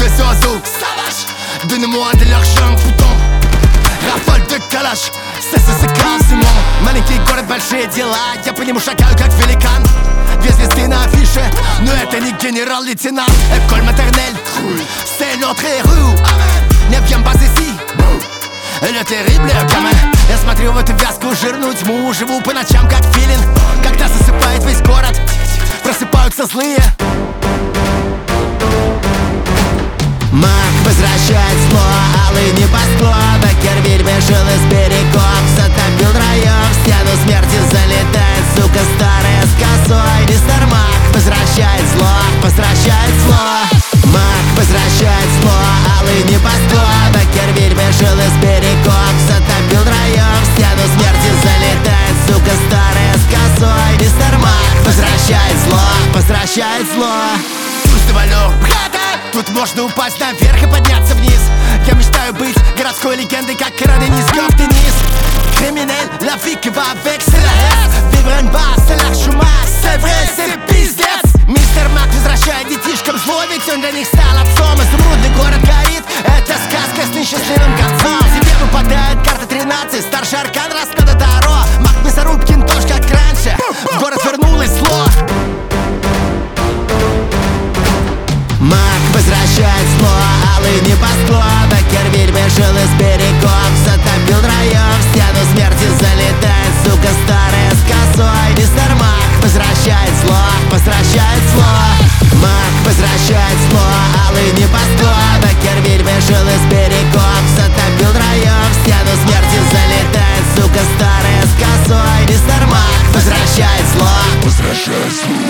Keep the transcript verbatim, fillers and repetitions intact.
des oiseaux sauvages. Donnez-moi de l'argent, putain. Rafale de калаш. СССР Симон. Маленький город, большие дела. Я по нему шагаю, как великан. Две звезды на афише, но это не генерал-лейтенант. École maternelle, c'est notre rue. Не viens pas ici. Le terrible gamin. Я смотрю в эту вязкую жирную тьму. Живу по ночам, как филин. Когда засыпает весь город, просыпаются злые. Маг возвращает зло, алый небосклон. Кервиль вышел из берегов, затопил район. В стену смерти залетает, сука старая с косой. Мистер Маг возвращает зло, возвращает зло. Маг возвращает зло, алый небосклон. Кервиль вышел из берегов, затопил район. В стену смерти залетает, сука старая с косой. Мистер Маг возвращает зло, возвращает зло. Пусть валю, брата. Тут можно упасть наверх и подняться вниз. Я мечтаю быть городской легендой, как Караденис, как Денис. Криминель, la vie qui va avec, c'est la S. Vivre en bas, c'est l'arche masse. C'est vrai, c'est пиздец. Мистер Мак возвращает детишкам зло, ведь он для них стал отцом. Изумрудный город горит, это сказка с несчастливым концом. Тебе выпадает карта тринадцать, старший аркан, раскада Таро. Мак мясорубкин тоже как раньше. В город вернулось зло. Маг возвращает зло, алый небосклон. Кервиль вышел из берегов, затопил район. В стену смерти залетает, сука старая с косой. Мистер Мак возвращает зло, возвращает зло. Маг возвращает зло, алый небосклон. Кервиль вышел из берегов, затопил район. В стену смерти залетает, сука старая с косой. Мистер Мак возвращает зло, возвращает зло.